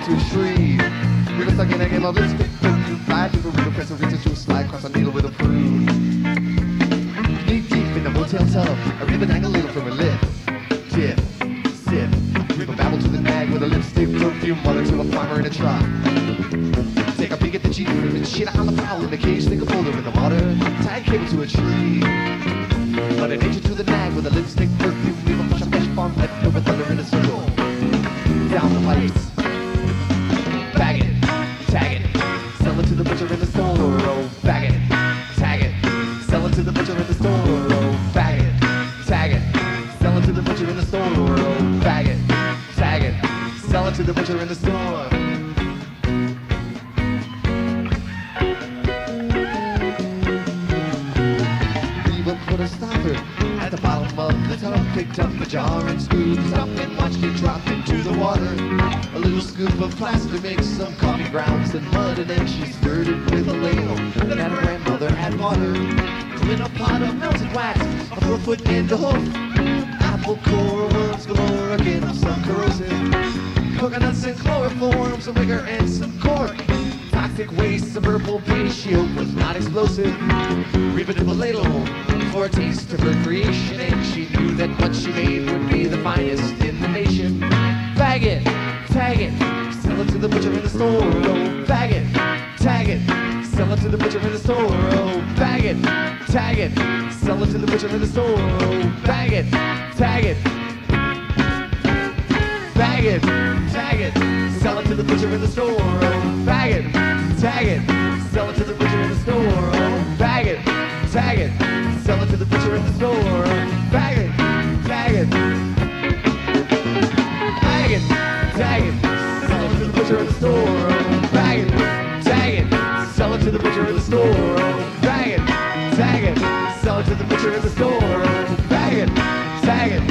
to a tree. River stuck in a game of lipstick, fly through the river, press a razor to a slide, cross a needle with a prune. Knee deep in the motel tub, a ribbon hang a little from her lip. Dip, sip, river babble to the nag with a lipstick, perfume, water to a farmer in a truck. Take a peek at the Jeep and shit on the fowl in the cage, stick a boulder in the water, tie a cable to a tree. But an nature to the nag with a lipstick, perfume, river, flush a fish farm, left over thunder in a circle. Down the pipes. Bag it, tag it, sell it to the butcher in the store. Oh, bag it, tag it, sell it to the butcher in the store. Oh, bag it, tag it, sell it to the butcher in the store. Oh, bag it, tag it, sell it to the butcher in the store. Reba put a stopper at the bottom of the tub, picked up a jar and scooped up and watched it drop into the water. A little scoop of plaster makes some coffee grounds and mud, and then she stirred it with a ladle that her grandmother had bought her. In a pot of melted wax, a 4-foot and a hoof, apple core, worms galore, again some corrosive, coconuts and chloroform, some vigor and some cork. Toxic waste, some purple paint, she hoped was not explosive. Reba took a ladle for a taste of her creation, and she knew that what she made would be the finest in the nation. Bag it, tag it, sell it to the butcher in the store. Oh, bag it, tag it, sell it to the butcher in the store. Oh, bag it, tag it, sell it to the butcher in the store. Oh, bag it, tag it, bag it, tag it, sell it to the butcher in the store. Oh, bag it, tag it, sell it to the butcher in the store. Oh, bag it, tag it, sell it to the butcher in the store. Bag it, tag it, bag it, tag it, sell it to the butcher in the store. Bag it, tag it, sell it to the butcher in the store. Bag it, tag it, sell it to the butcher in the store. Bag it, tag it.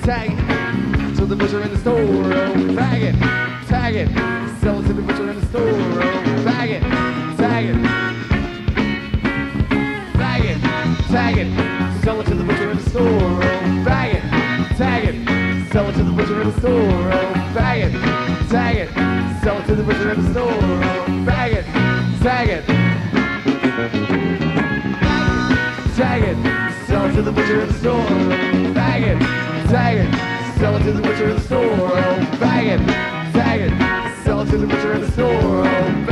tag it to the butcher in the store. Oh, bag it, tag it, sell it to the butcher in the store. Oh, bag it, tag it, bag it, tag it, sell it to the butcher in the store. Oh, bag it, tag it, sell it to the butcher in the store. Oh, bag it, tag it, sell it to the butcher in the store. Oh, bag it, tag it, tag it, sell it to the butcher in the store. Bag it, tag it, sell it to the butcher in the store. Oh, bag it, tag it, sell it to the butcher in the store. Oh,